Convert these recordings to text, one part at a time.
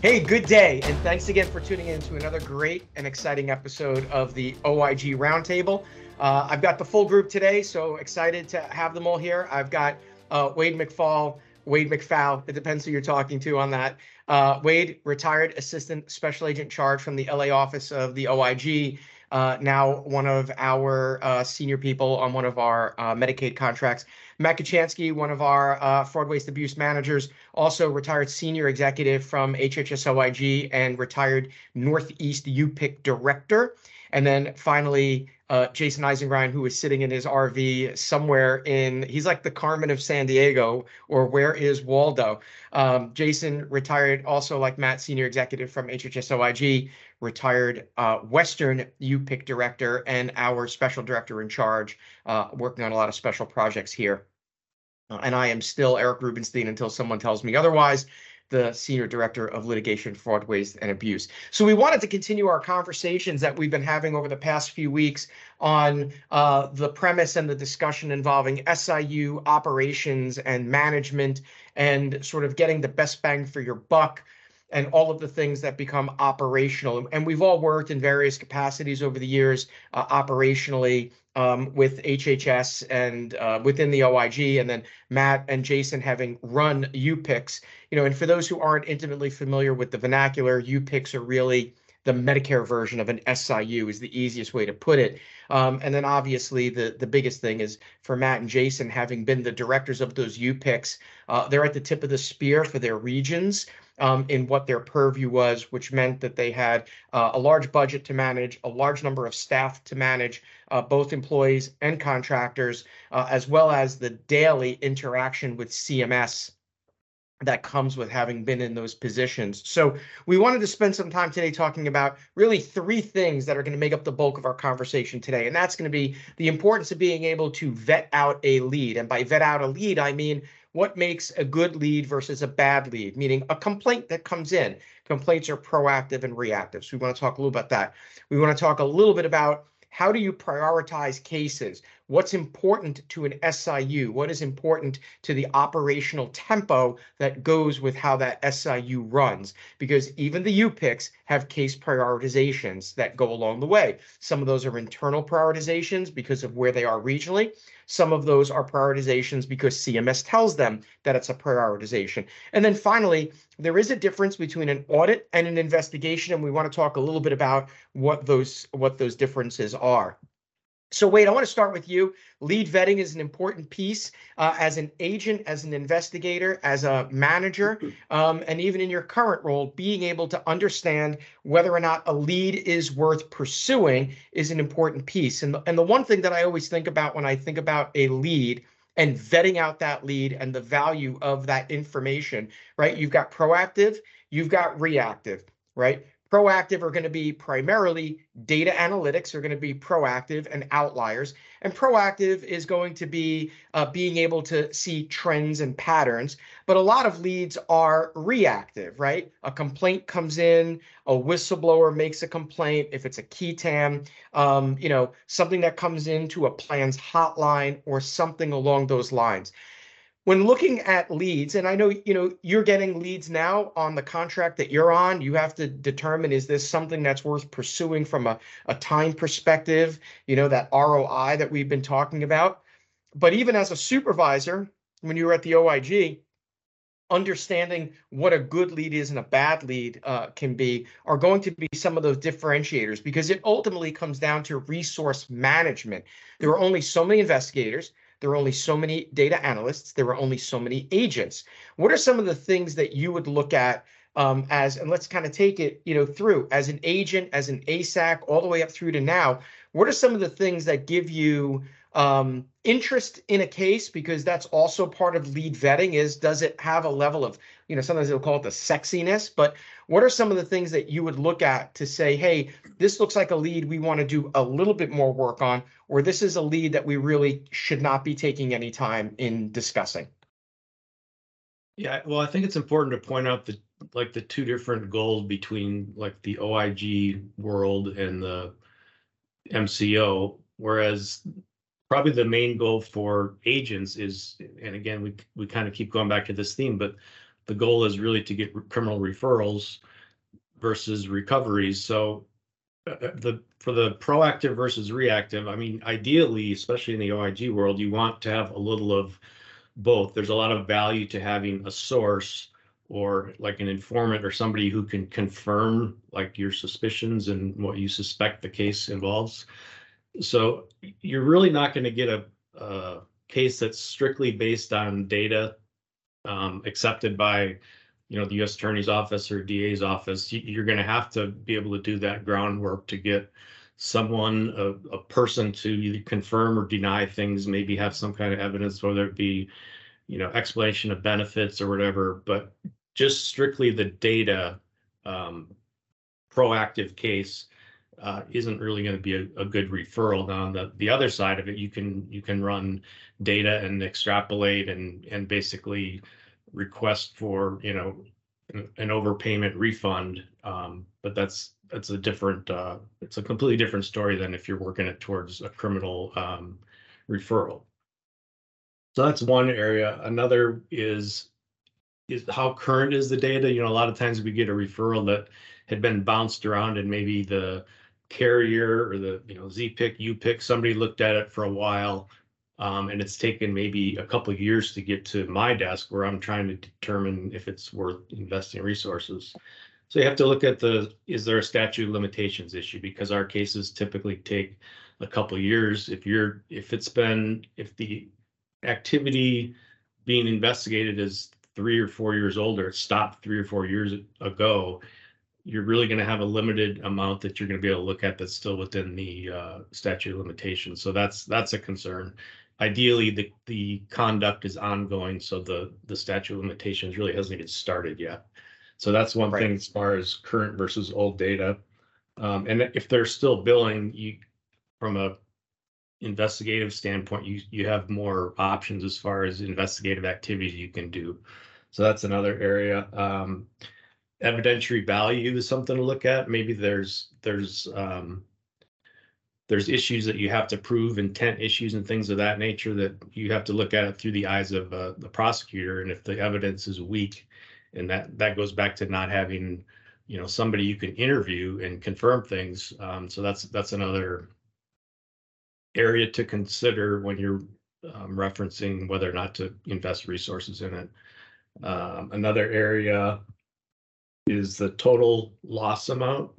Hey, good day, and thanks again for tuning in to another great and exciting episode of the OIG Roundtable. I've got the full group today, so excited to have them all here. I've got Wade McFall, it depends who you're talking to on that. Wade, retired Assistant Special Agent Charge from the LA office of the OIG, now one of our senior people on one of our Medicaid contracts. Matt Kachansky, one of our fraud, waste, abuse managers, also retired senior executive from HHS-OIG and retired Northeast UPIC director. And then finally, Jason Eisenrein, who is sitting in his RV somewhere he's like the Carmen of San Diego, or where is Waldo? Jason retired also like Matt, senior executive from HHS-OIG, retired Western UPIC director, and our special director in charge, working on a lot of special projects here. And I am still Eric Rubenstein until someone tells me otherwise, the Senior Director of Litigation, Fraud, Waste, and Abuse. So we wanted to continue our conversations that we've been having over the past few weeks on the premise and the discussion involving SIU operations and management and sort of getting the best bang for your buck and all of the things that become operational. And we've all worked in various capacities over the years operationally with HHS and within the OIG, and then Matt and Jason having run UPICs. And for those who aren't intimately familiar with the vernacular, UPICs are really the Medicare version of an SIU is the easiest way to put it. And then obviously the biggest thing is for Matt and Jason, having been the directors of those UPICs, they're at the tip of the spear for their regions. In what their purview was, which meant that they had a large budget to manage, a large number of staff to manage, both employees and contractors, as well as the daily interaction with CMS that comes with having been in those positions. So we wanted to spend some time today talking about really three things that are going to make up the bulk of our conversation today. And that's going to be the importance of being able to vet out a lead. And by vet out a lead, I mean what makes a good lead versus a bad lead, meaning a complaint that comes in. Complaints are proactive and reactive. So we want to talk a little about that. We want to talk a little bit about how do you prioritize cases? What's important to an SIU? What is important to the operational tempo that goes with how that SIU runs? Because even the UPICs have case prioritizations that go along the way. Some of those are internal prioritizations because of where they are regionally. Some of those are prioritizations because CMS tells them that it's a prioritization. And then finally, there is a difference between an audit and an investigation, and we want to talk a little bit about what those differences are. So Wade, I want to start with you. Lead vetting is an important piece as an agent, as an investigator, as a manager, and even in your current role, being able to understand whether or not a lead is worth pursuing is an important piece. And the one thing that I always think about when I think about a lead and vetting out that lead and the value of that information, right? You've got proactive, you've got reactive, right? Proactive are going to be primarily data analytics, are going to be proactive and outliers. And proactive is going to be being able to see trends and patterns. But a lot of leads are reactive, right? A complaint comes in, a whistleblower makes a complaint. If it's a key TAM, something that comes into a plan's hotline or something along those lines. When looking at leads, and I know, you're getting leads now on the contract that you're on, you have to determine, is this something that's worth pursuing from a time perspective, that ROI that we've been talking about. But even as a supervisor, when you were at the OIG, understanding what a good lead is and a bad lead can be are going to be some of those differentiators, because it ultimately comes down to resource management. There are only so many investigators. There are only so many data analysts. There are only so many agents. What are some of the things that you would look at and let's kind of take it, through as an agent, as an ASAC, all the way up through to now? What are some of the things that give you interest in a case? Because that's also part of lead vetting is, does it have a level of, sometimes they'll call it the sexiness, but what are some of the things that you would look at to say, hey, this looks like a lead we want to do a little bit more work on, or this is a lead that we really should not be taking any time in discussing? Yeah, well, I think it's important to point out the two different goals between like the OIG world and the MCO, whereas probably the main goal for agents is, and again, we kind of keep going back to this theme, but the goal is really to get criminal referrals versus recoveries. So for the proactive versus reactive, I mean, ideally, especially in the OIG world, you want to have a little of both. There's a lot of value to having a source or like an informant or somebody who can confirm like your suspicions and what you suspect the case involves. So you're really not going to get a case that's strictly based on data accepted by the U.S. Attorney's Office or DA's office. You're going to have to be able to do that groundwork to get someone, a person, to either confirm or deny things, maybe have some kind of evidence, whether it be explanation of benefits or whatever. But just strictly the data proactive case isn't really going to be a good referral. Now, on the other side of it, you can run data and extrapolate and basically request for an overpayment refund. But that's a different it's a completely different story than if you're working it towards a criminal referral. So that's one area. Another is how current is the data. A lot of times we get a referral that had been bounced around, and maybe the carrier or the ZPIC, UPIC, somebody looked at it for a while, and it's taken maybe a couple of years to get to my desk where I'm trying to determine if it's worth investing resources. So you have to look at is there a statute of limitations issue? Because our cases typically take a couple of years. If the activity being investigated is 3 or 4 years old, or it stopped 3 or 4 years ago, you're really going to have a limited amount that you're going to be able to look at that's still within the statute of limitations. So that's a concern. Ideally, the conduct is ongoing, so the statute of limitations really hasn't even started yet. So that's one thing as far as current versus old data. And if they're still billing, from a investigative standpoint, you have more options as far as investigative activities you can do. So that's another area. Evidentiary value is something to look at. Maybe there's issues that you have to prove, intent issues and things of that nature, that you have to look at it through the eyes of the prosecutor. And if the evidence is weak, and that goes back to not having somebody you can interview and confirm things. So that's another area to consider when you're referencing whether or not to invest resources in it. Another area is the total loss amount.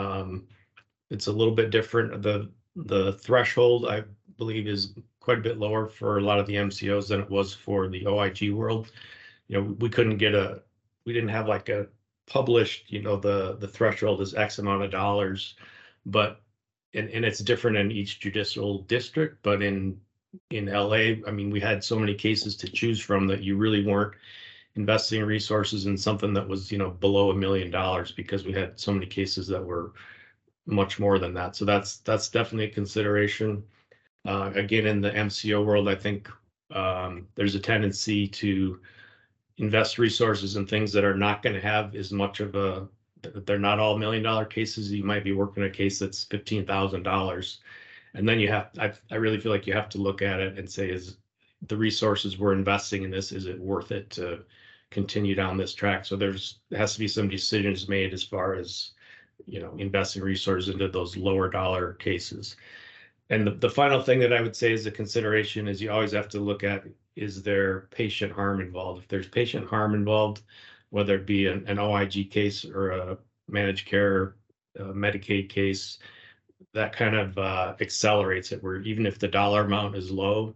It's a little bit different. The threshold, I believe, is quite a bit lower for a lot of the MCOs than it was for the OIG world. We didn't have like a published, the threshold is X amount of dollars, but and it's different in each judicial district. But in LA, I mean, we had so many cases to choose from that you really weren't investing resources in something that was below $1 million, because we had so many cases that were much more than that. So that's definitely a consideration. Again, in the MCO world, I think there's a tendency to invest resources in things that are not going to have as much of they're not all $1 million cases. You might be working a case that's $15,000, and then I really feel like you have to look at it and say, is the resources we're investing in this, is it worth it to continue down this track? So there has to be some decisions made as far as investing resources into those lower dollar cases. And the final thing that I would say is a consideration is you always have to look at, is there patient harm involved? If there's patient harm involved, whether it be an OIG case or a managed care Medicaid case, that kind of accelerates it, where even if the dollar amount is low,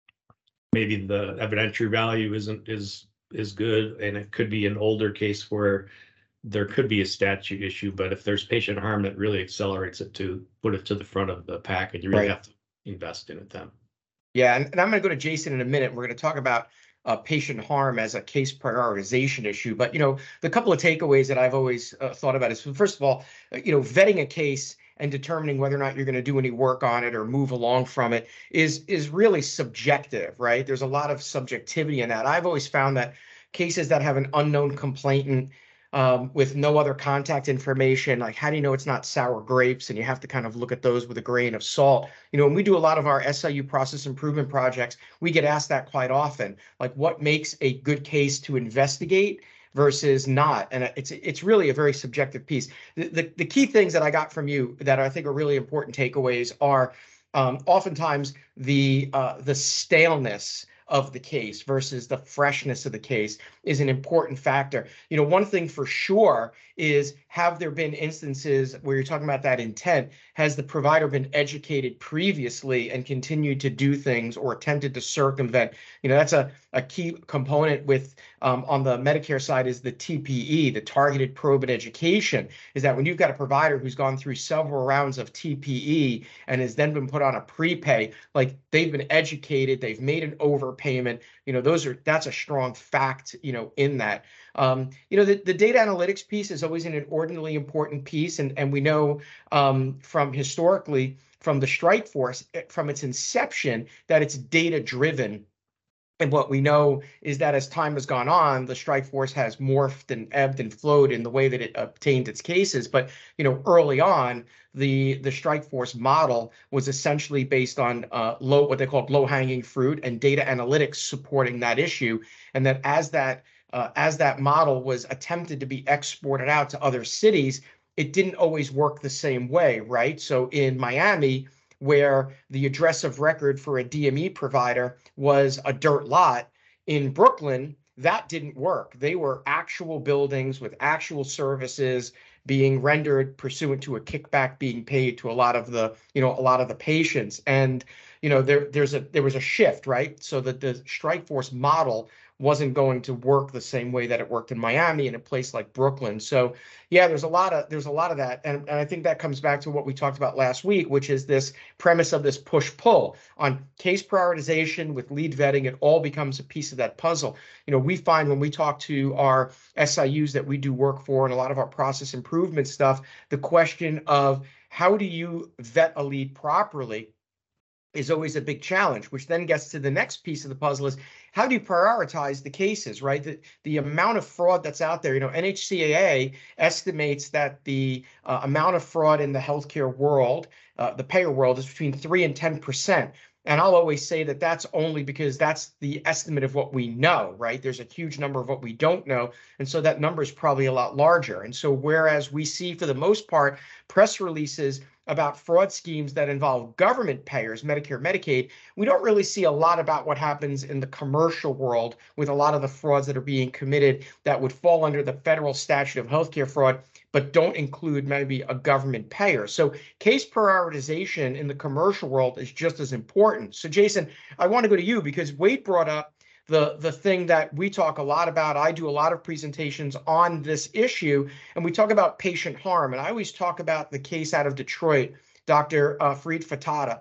maybe the evidentiary value is good, and it could be an older case where there could be a statute issue. But if there's patient harm, that really accelerates it to put it to the front of the pack, and you really have to invest in it then. Yeah, and I'm going to go to Jason in a minute. We're going to talk about patient harm as a case prioritization issue. But the couple of takeaways that I've always thought about is, first of all, vetting a case and determining whether or not you're going to do any work on it or move along from it is really subjective, right? There's a lot of subjectivity in that. I've always found that cases that have an unknown complainant with no other contact information, like, how do you know it's not sour grapes? And you have to kind of look at those with a grain of salt. When we do a lot of our SIU process improvement projects, we get asked that quite often, like, what makes a good case to investigate? versus not. And it's really a very subjective piece. The key things that I got from you that I think are really important takeaways are oftentimes the staleness of the case versus the freshness of the case is an important factor. You know, one thing for sure is, have there been instances where you're talking about that intent? Has the provider been educated previously and continued to do things or attempted to circumvent? You know, that's a key component with on the Medicare side is the TPE, the targeted probe and education, is that when you've got a provider who's gone through several rounds of TPE and has then been put on a prepay, like they've been educated, they've made an overpayment, you know, that's a strong fact, you know, in that. You know, the data analytics piece is always an inordinately important piece. And we know from historically, from the strike force, from its inception, that it's data driven. And what we know is that as time has gone on, the strike force has morphed and ebbed and flowed in the way that it obtained its cases. But you know, early on, the strike force model was essentially based on what they called low hanging fruit and data analytics supporting that issue. And that as that model was attempted to be exported out to other cities, it didn't always work the same way, right? So in Miami, where the address of record for a DME provider was a dirt lot, in Brooklyn, that didn't work. They were actual buildings with actual services being rendered pursuant to a kickback being paid to a lot of the patients. And there was a shift, right? So that the strike force model wasn't going to work the same way that it worked in Miami and a place like Brooklyn. So yeah, there's a lot of that. And I think that comes back to what we talked about last week, which is this premise of this push-pull on case prioritization with lead vetting. It all becomes a piece of that puzzle. You know, we find when we talk to our SIUs that we do work for and a lot of our process improvement stuff, the question of how do you vet a lead properly is always a big challenge, which then gets to the next piece of the puzzle is, how do you prioritize the cases, right? The amount of fraud that's out there, NHCAA estimates that the amount of fraud in the healthcare world, the payer world, is between 3 and 10%. And I'll always say that that's only because that's the estimate of what we know, right? There's a huge number of what we don't know. And so that number is probably a lot larger. And so whereas we see, for the most part, press releases about fraud schemes that involve government payers, Medicare, Medicaid, we don't really see a lot about what happens in the commercial world with a lot of the frauds that are being committed that would fall under the federal statute of healthcare fraud, but don't include maybe a government payer. So case prioritization in the commercial world is just as important. So Jason, I want to go to you because Wade brought up the thing that we talk a lot about. I do a lot of presentations on this issue, and we talk about patient harm. And I always talk about the case out of Detroit, Dr. Farid Fatah,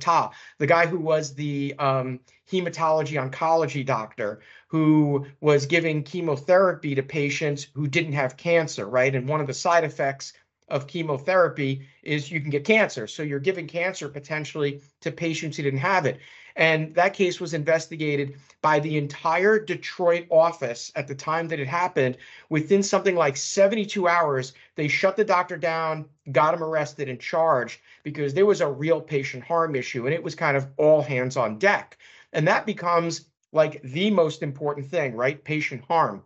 the guy who was the hematology oncology doctor who was giving chemotherapy to patients who didn't have cancer, right? And one of the side effects of chemotherapy is you can get cancer. So you're giving cancer potentially to patients who didn't have it. And that case was investigated by the entire Detroit office at the time that it happened. Within something like 72 hours, they shut the doctor down, got him arrested and charged because there was a real patient harm issue. And it was kind of all hands on deck. And that becomes like the most important thing, right? Patient harm.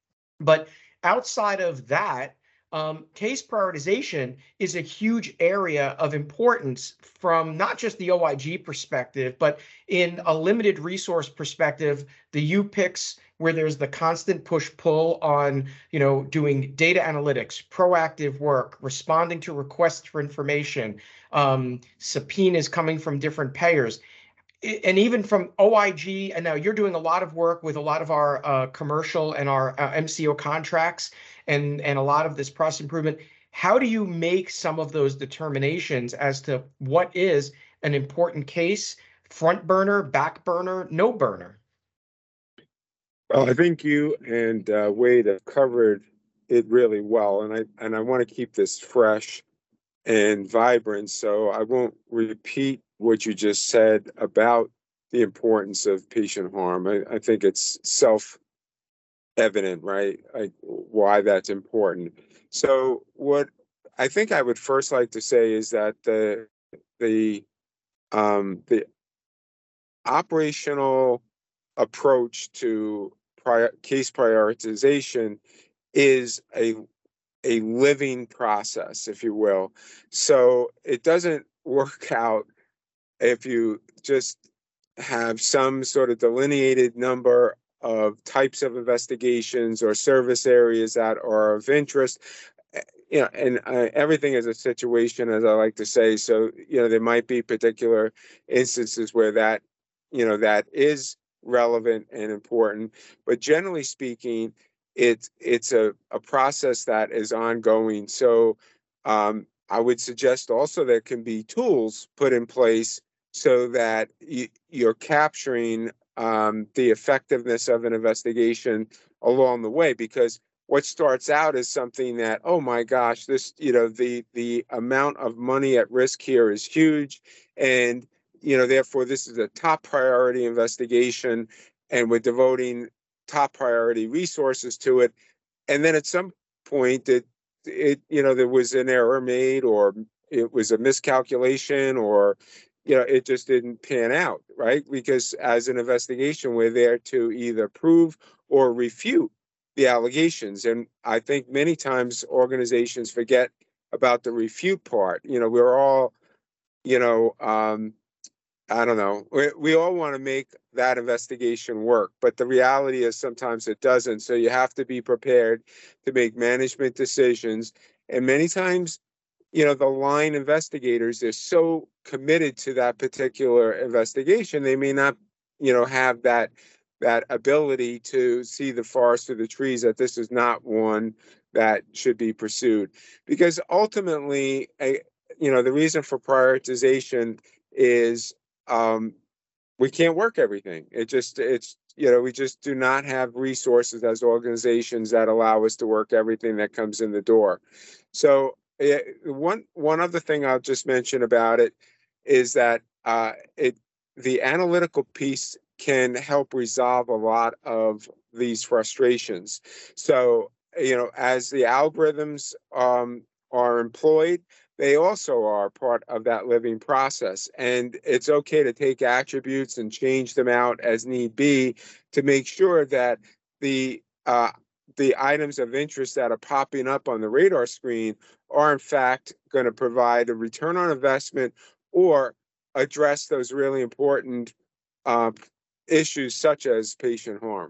But outside of that, case prioritization is a huge area of importance from not just the OIG perspective, but in a limited resource perspective, the UPICs, where there's the constant push-pull on, doing data analytics, proactive work, responding to requests for information, subpoenas coming from different payers. And even from OIG, and now you're doing a lot of work with a lot of our commercial and our MCO contracts and a lot of this process improvement. How do you make some of those determinations as to what is an important case, front burner, back burner, no burner? Well, I think you and Wade have covered it really well, and I want to keep this fresh and vibrant, so I won't repeat what you just said about the importance of patient harm. I think it's self-evident, right? Why that's important. So what I think I would first like to say is that the operational approach to case prioritization is a living process, if you will. So it doesn't work out if you just have some sort of delineated number of types of investigations or service areas that are of interest. And everything is a situation, as I like to say. So, there might be particular instances where that, that is relevant and important. But generally speaking, it's a process that is ongoing. So I would suggest also there can be tools put in place so that you're capturing the effectiveness of an investigation along the way, because what starts out as something that, oh my gosh, this, the amount of money at risk here is huge. And, therefore this is a top priority investigation and we're devoting top priority resources to it. And then at some point there was an error made, or it was a miscalculation, or, it just didn't pan out, right? Because as an investigation, we're there to either prove or refute the allegations. And I think many times organizations forget about the refute part. We're all, I don't know, we all want to make that investigation work, but the reality is sometimes it doesn't. So you have to be prepared to make management decisions. And many times, the line investigators, they're so committed to that particular investigation, they may not, have that ability to see the forest through the trees, that this is not one that should be pursued. Because ultimately, the reason for prioritization is we can't work everything. We just do not have resources as organizations that allow us to work everything that comes in the door. So one other thing I'll just mention about it is that the analytical piece can help resolve a lot of these frustrations. So, as the algorithms are employed, they also are part of that living process. And it's okay to take attributes and change them out as need be to make sure that the items of interest that are popping up on the radar screen are in fact going to provide a return on investment or address those really important issues such as patient harm.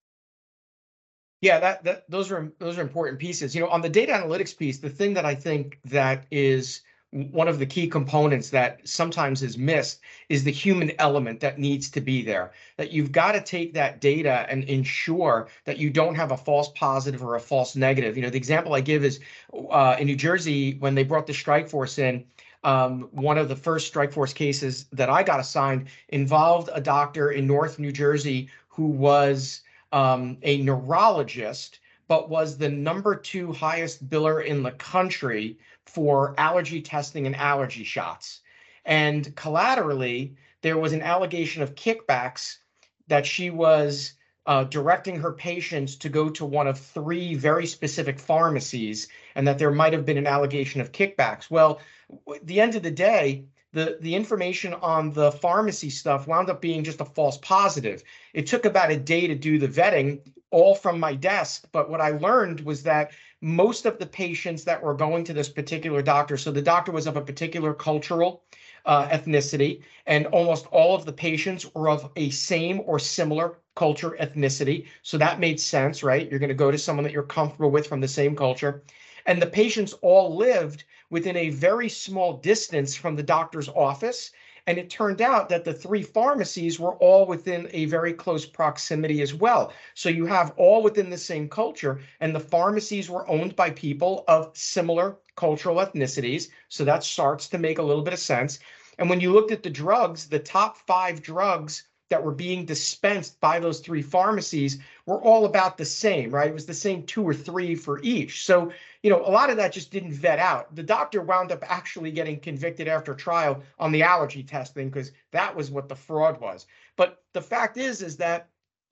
Yeah, those are important pieces. On the data analytics piece, the thing that I think that is one of the key components that sometimes is missed is the human element that needs to be there. That you've got to take that data and ensure that you don't have a false positive or a false negative. The example I give is in New Jersey, when they brought the strike force in, one of the first strike force cases that I got assigned involved a doctor in North New Jersey who was a neurologist, but was the #2 highest biller in the country for allergy testing and allergy shots. And collaterally, there was an allegation of kickbacks that she was directing her patients to go to one of 3 very specific pharmacies, and that there might have been an allegation of kickbacks. Well, at the end of the day, the information on the pharmacy stuff wound up being just a false positive. It took about a day to do the vetting, all from my desk. But what I learned was that most of the patients that were going to this particular doctor, so the doctor was of a particular cultural ethnicity, and almost all of the patients were of a same or similar culture ethnicity. So that made sense, right? You're going to go to someone that you're comfortable with from the same culture. And the patients all lived within a very small distance from the doctor's office. And it turned out that the 3 pharmacies were all within a very close proximity as well. So you have all within the same culture, and the pharmacies were owned by people of similar cultural ethnicities. So that starts to make a little bit of sense. And when you looked at the drugs, the top 5 drugs that were being dispensed by those 3 pharmacies were all about the same, right? It was the same 2 or 3 for each. So, a lot of that just didn't vet out. The doctor wound up actually getting convicted after trial on the allergy testing because that was what the fraud was. But the fact is that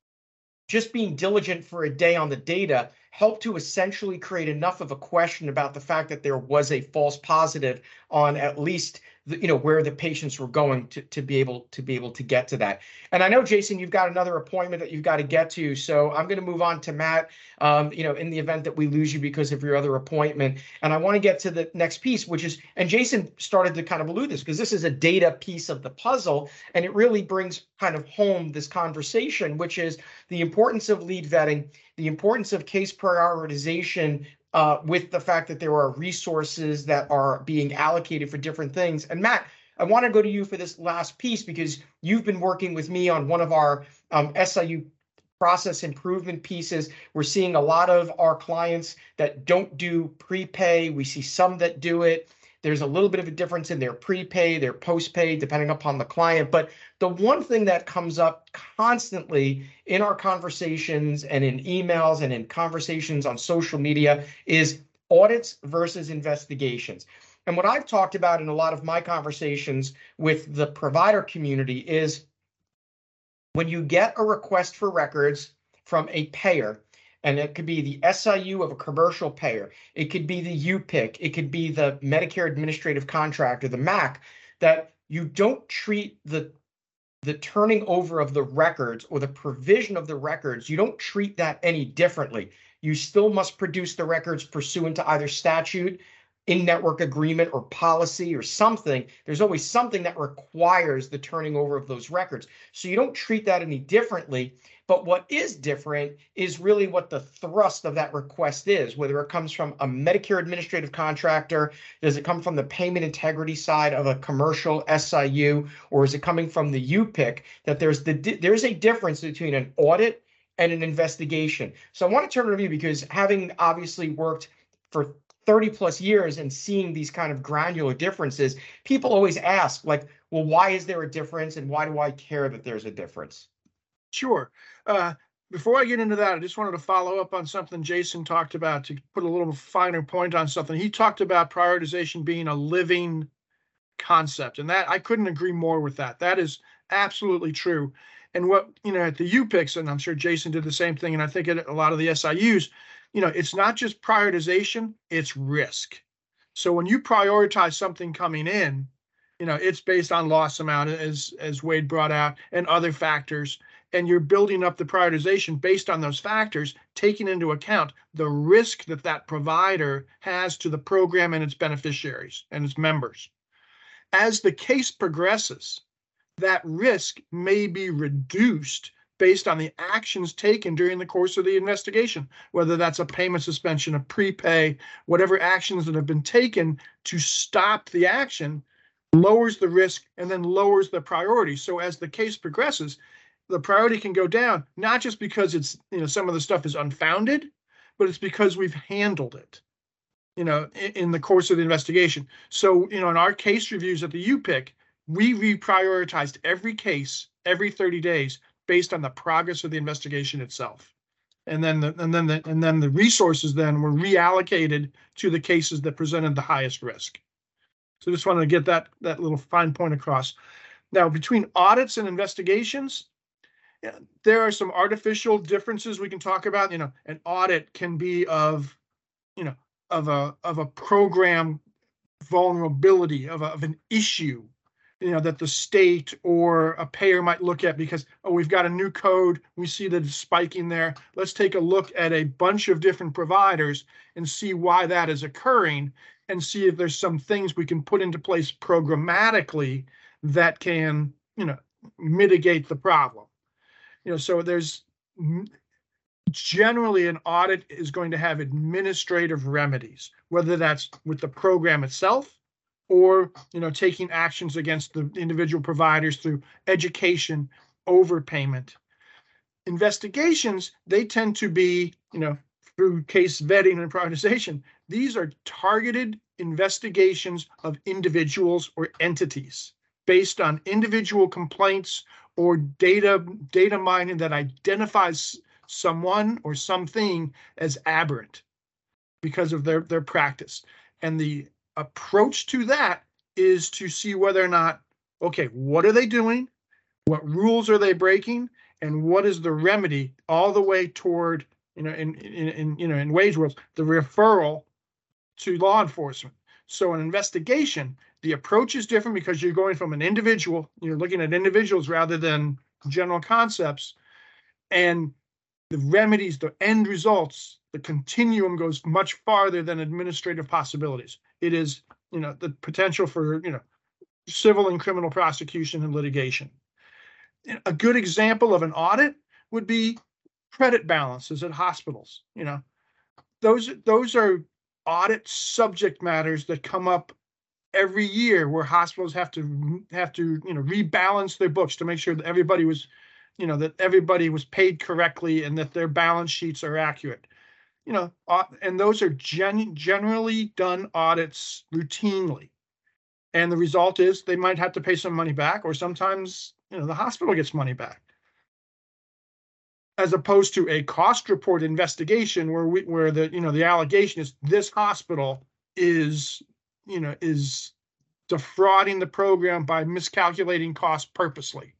just being diligent for a day on the data helped to essentially create enough of a question about the fact that there was a false positive on at least where the patients were going to be able to get to that. And I know, Jason, you've got another appointment that you've got to get to, so I'm going to move on to Matt, in the event that we lose you because of your other appointment. And I want to get to the next piece, which is, and Jason started to kind of allude this, because this is a data piece of the puzzle, and it really brings kind of home this conversation, which is the importance of lead vetting, the importance of case prioritization, with the fact that there are resources that are being allocated for different things. And Matt, I want to go to you for this last piece, because you've been working with me on one of our SIU process improvement pieces. We're seeing a lot of our clients that don't do prepay. We see some that do it. There's a little bit of a difference in their prepay, their postpay, depending upon the client. But the one thing that comes up constantly in our conversations and in emails and in conversations on social media is audits versus investigations. And what I've talked about in a lot of my conversations with the provider community is, when you get a request for records from a payer, and it could be the SIU of a commercial payer, it could be the UPIC, it could be the Medicare Administrative Contractor, the MAC, that you don't treat the turning over of the records or the provision of the records, you don't treat that any differently. You still must produce the records pursuant to either statute, in-network agreement, or policy or something. There's always something that requires the turning over of those records. So you don't treat that any differently. But what is different is really what the thrust of that request is, whether it comes from a Medicare Administrative Contractor, does it come from the payment integrity side of a commercial SIU, or is it coming from the UPIC, that there's a difference between an audit and an investigation. So I want to turn it over to you, because having obviously worked for 30 plus years and seeing these kind of granular differences, people always ask, like, well, why is there a difference, and why do I care that there's a difference? Sure. Before I get into that, I just wanted to follow up on something Jason talked about, to put a little finer point on something. He talked about prioritization being a living concept, and that I couldn't agree more with that. That is absolutely true. And what, at the UPICs, and I'm sure Jason did the same thing, and I think at a lot of the SIUs, it's not just prioritization, it's risk. So when you prioritize something coming in, it's based on loss amount, as Wade brought out, and other factors. And you're building up the prioritization based on those factors, taking into account the risk that provider has to the program and its beneficiaries and its members. As the case progresses, that risk may be reduced based on the actions taken during the course of the investigation, whether that's a payment suspension, a prepay, whatever actions that have been taken to stop the action lowers the risk and then lowers the priority. So as the case progresses, the priority can go down, not just because it's, some of the stuff is unfounded, but it's because we've handled it, in the course of the investigation. So, in our case reviews at the UPIC, we reprioritized every case every 30 days based on the progress of the investigation itself. And then the resources then were reallocated to the cases that presented the highest risk. So just wanted to get that little fine point across. Now, between audits and investigations, there are some artificial differences we can talk about. An audit can be of a program vulnerability, of an issue, that the state or a payer might look at, because, we've got a new code, we see that it's spiking there. Let's take a look at a bunch of different providers and see why that is occurring, and see if there's some things we can put into place programmatically that can, mitigate the problem. So there's generally an audit is going to have administrative remedies, whether that's with the program itself or, taking actions against the individual providers through education, overpayment. Investigations, they tend to be, through case vetting and prioritization. These are targeted investigations of individuals or entities based on individual complaints or data mining that identifies someone or something as aberrant because of their practice. And the approach to that is to see whether or not, okay, what are they doing? What rules are they breaking? And what is the remedy, all the way toward, in Wade's world, the referral to law enforcement. So an investigation, the approach is different because you're going from an individual, you're looking at individuals rather than general concepts. And the remedies, the end results, the continuum goes much farther than administrative possibilities. It is, the potential for, civil and criminal prosecution and litigation. A good example of an audit would be credit balances at hospitals. Those are audit subject matters that come up every year where hospitals have to rebalance their books to make sure that everybody was paid correctly and that their balance sheets are accurate. And those are generally done audits routinely. And the result is they might have to pay some money back, or sometimes, the hospital gets money back. As opposed to a cost report investigation where the allegation is this hospital is defrauding the program by miscalculating costs purposely.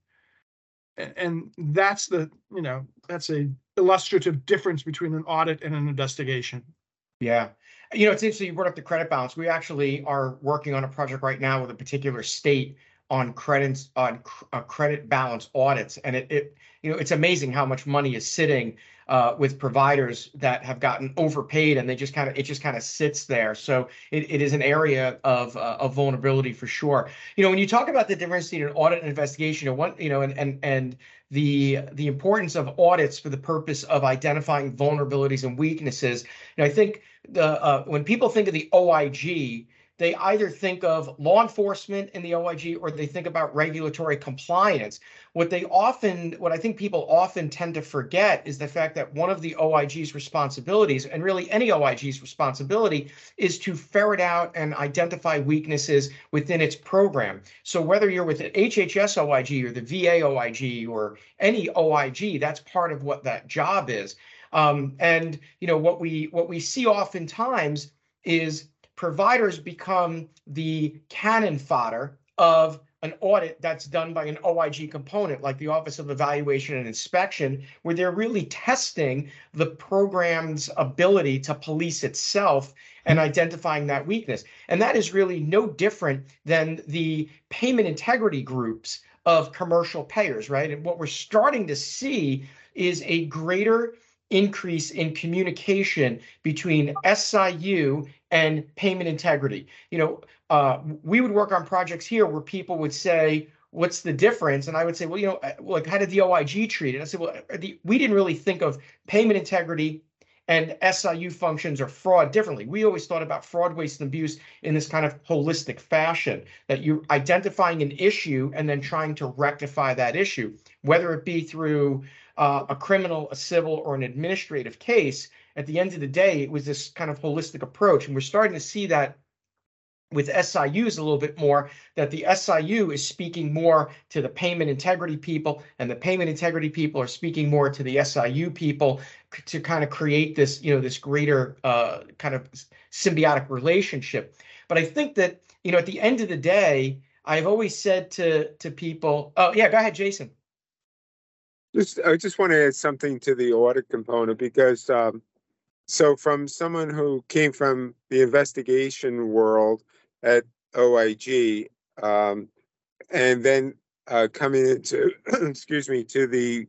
And that's a illustrative difference between an audit and an investigation. Yeah. It's interesting you brought up the credit balance. We actually are working on a project right now with a particular state on credit balance audits. And it's amazing how much money is sitting with providers that have gotten overpaid, and it just kind of sits there. So it is an area of vulnerability for sure. When you talk about the difference between an audit and investigation, and the importance of audits for the purpose of identifying vulnerabilities and weaknesses, I think when people think of the OIG, they either think of law enforcement in the OIG or they think about regulatory compliance. What I think people often tend to forget is the fact that one of the OIG's responsibilities, and really any OIG's responsibility, is to ferret out and identify weaknesses within its program. So whether you're with an HHS OIG or the VA OIG or any OIG, that's part of what that job is. And what we see oftentimes is providers become the cannon fodder of an audit that's done by an OIG component, like the Office of Evaluation and Inspection, where they're really testing the program's ability to police itself and identifying that weakness. And that is really no different than the payment integrity groups of commercial payers, right? And what we're starting to see is a greater increase in communication between SIU and payment integrity. We would work on projects here where people would say, what's the difference? And I would say, well, like, how did the OIG treat it? I said, well, we didn't really think of payment integrity and SIU functions or fraud differently. We always thought about fraud, waste, and abuse in this kind of holistic fashion, that you're identifying an issue and then trying to rectify that issue, whether it be through a criminal, a civil, or an administrative case. At the end of the day, it was this kind of holistic approach. And we're starting to see that with SIUs a little bit more, that the SIU is speaking more to the payment integrity people, and the payment integrity people are speaking more to the SIU people to kind of create this, this greater kind of symbiotic relationship. But I think that, at the end of the day, I've always said to people, oh yeah, go ahead, Jason. I just want to add something to the audit component, because so from someone who came from the investigation world at OIG, and then coming into, to the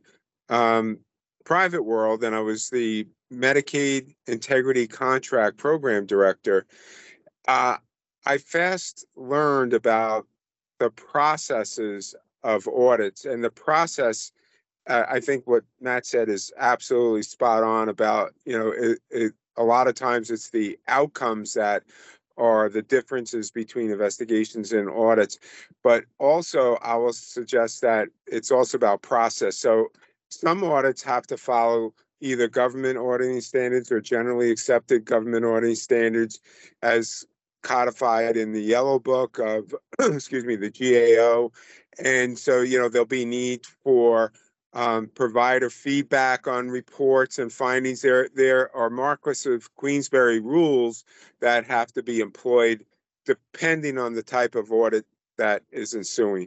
private world, and I was the Medicaid Integrity Contract Program Director, I fast learned about the processes of audits, and the process. I think what Matt said is absolutely spot on about, a lot of times it's the outcomes that are the differences between investigations and audits. But also, I will suggest that it's also about process. So some audits have to follow either government auditing standards or generally accepted government auditing standards as codified in the Yellow Book of, the GAO. And so, there'll be need for provider feedback on reports and findings. There are Marquess of Queensberry rules that have to be employed depending on the type of audit that is ensuing.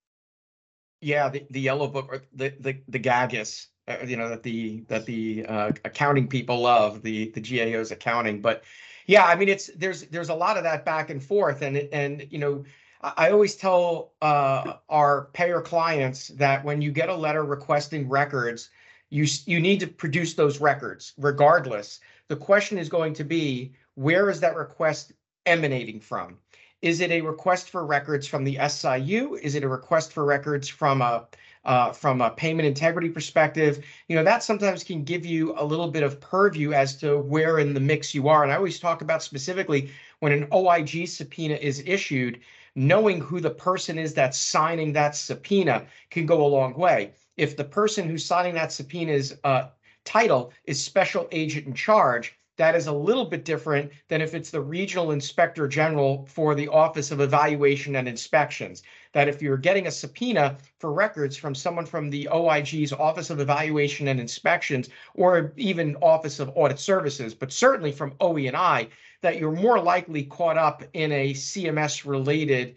Yeah, the Yellow Book, or the GAGIS, that the accounting people love, the GAO's accounting. But Yeah, I mean, there's a lot of that back and forth, and you know, I always tell our payer clients that when you get a letter requesting records, you need to produce those records regardless. The question is going to be, where is that request emanating from? Is it a request for records from the SIU? Is it a request for records from a payment integrity perspective? You know, that sometimes can give you a little bit of purview as to where in the mix you are. And I always talk about specifically when an OIG subpoena is issued, knowing who the person is that's signing that subpoena can go a long way. If the person who's signing that subpoena's title is special agent in charge, that is a little bit different than if it's the regional inspector general for the Office of Evaluation and Inspections. That if you're getting a subpoena for records from someone from the OIG's Office of Evaluation and Inspections, or even Office of Audit Services, but certainly from OE&I, that you're more likely caught up in a CMS-related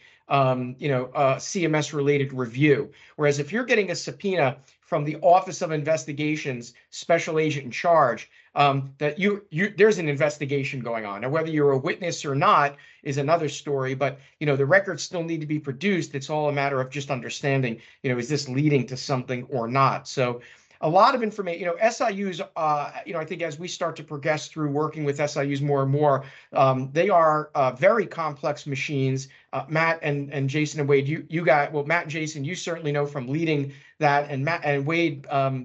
CMS-related review. Whereas if you're getting a subpoena from the Office of Investigations special agent in charge, that there's an investigation going on. Now, whether you're a witness or not is another story, but you know, the records still need to be produced. It's all a matter of just understanding, you know, is this leading to something or not? So a lot of information, you know, SIUs, you know, I think as we start to progress through working with SIUs more and more, they are very complex machines. Matt and Jason and Wade, you got, well, Matt and Jason, you certainly know from leading that, and Matt and Wade,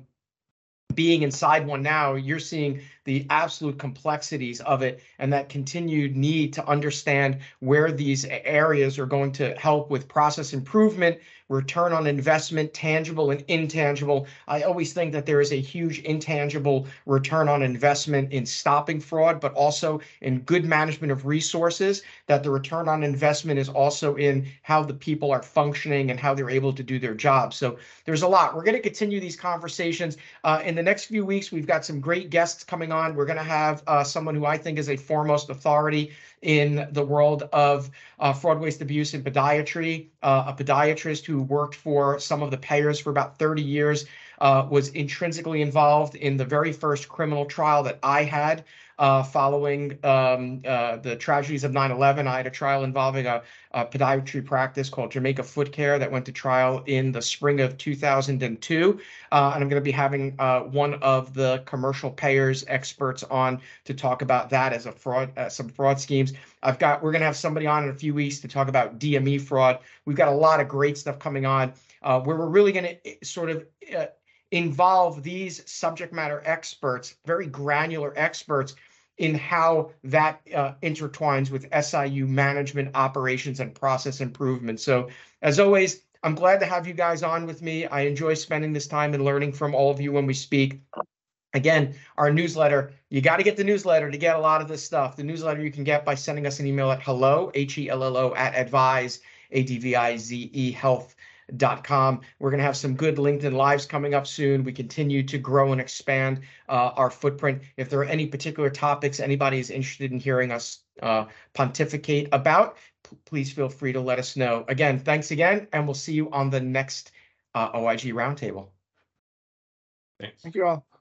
being inside one now, you're seeing the absolute complexities of it and that continued need to understand where these areas are going to help with process improvement, return on investment, tangible and intangible. I always think that there is a huge intangible return on investment in stopping fraud, but also in good management of resources, that the return on investment is also in how the people are functioning and how they're able to do their job. So there's a lot. We're going to continue these conversations. In the next few weeks, we've got some great guests coming on. We're going to have someone who I think is a foremost authority in the world of fraud, waste, abuse, and podiatry, a podiatrist who worked for some of the payers for about 30 years, was intrinsically involved in the very first criminal trial that I had following the tragedies of 9/11. I had a trial involving a podiatry practice called Jamaica Foot Care that went to trial in the spring of 2002. And I'm going to be having one of the commercial payers experts on to talk about that as a fraud, some fraud schemes. We're going to have somebody on in a few weeks to talk about DME fraud. We've got a lot of great stuff coming on where we're really going to sort of involve these subject matter experts, very granular experts, in how that intertwines with SIU management, operations, and process improvement. So as always, I'm glad to have you guys on with me. I enjoy spending this time and learning from all of you when we speak. Again, our newsletter, you got to get the newsletter to get a lot of this stuff. The newsletter you can get by sending us an email at hello, HELLO, at advise, ADVIZE, health.com. We're going to have some good LinkedIn Lives coming up soon. We continue to grow and expand our footprint. If there are any particular topics anybody is interested in hearing us pontificate about, please feel free to let us know. Again, thanks again, and we'll see you on the next OIG Roundtable. Thanks. Thank you all.